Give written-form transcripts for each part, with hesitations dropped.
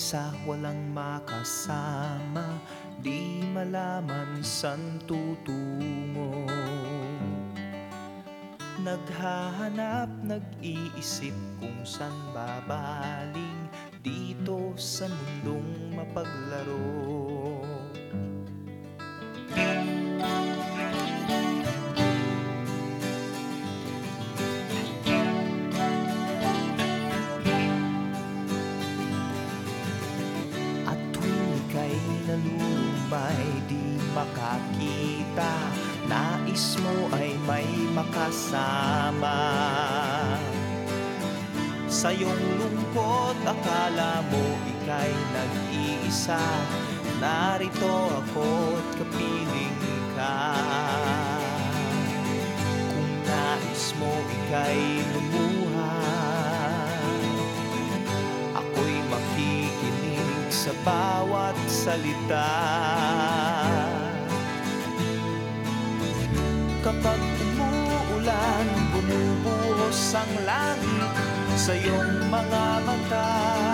mag-isa, walang makasama, di malaman san tutungo. Naghahanap, nag-iisip kung san babaling dito sa mundong mapaglaro. At tuwing ika'y nalulumay, di makakita, nais mo ay may makasama. Sa iyong lungkot, akala mo ika'y nag-iisa, narito ako't kapiling ka. Kung nais mo ika'y lumuha, ako'y makikinig sa bawat salita. Kapag umuulan, bumubuhos ang langit sa iyong mga mata.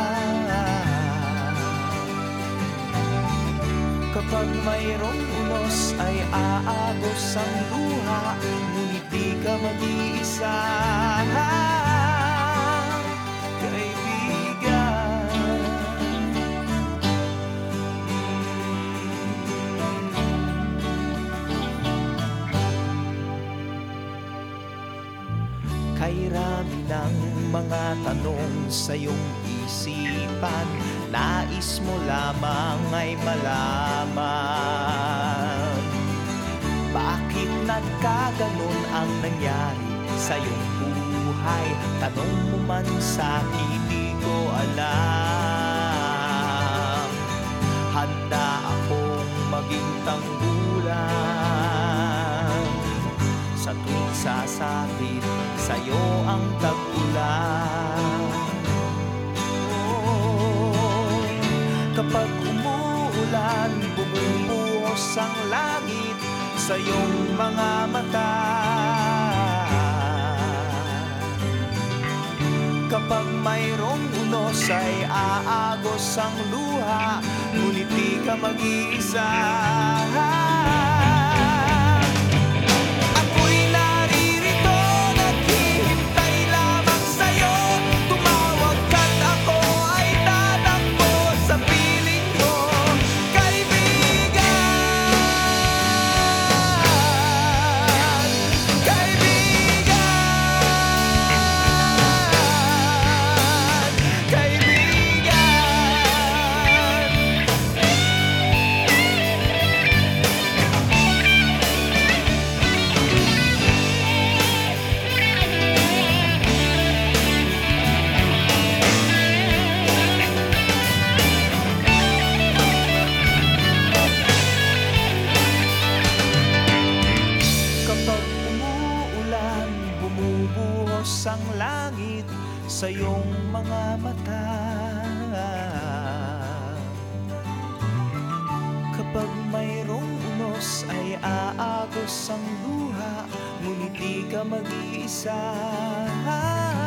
Kapag mayroong unos ay aagos ang luha, ngunit di ka mag-iisa, kaibigan. Kay rami ng mga tanong sa iyong isipan, nais mo lamang ay malaman. Bakit nagkaganon ang nangyari sa iyong buhay? Tanong mo man sa'kin, di ko alam. Handa akong maging tanggulan sa tuwing sasapit sa'yo ang tag-ulan. Oh, kapag umuulan, bumubuhos ang langit sa iyong mga mata. Kapag mayroong unos ay aagos ang luha, ngunit di ka mag-iisa. Bumubuhos ang langit sa iyong mga mata. Kapag mayroong unos ay aagos ang luha, ngunit di ka mag-iisa.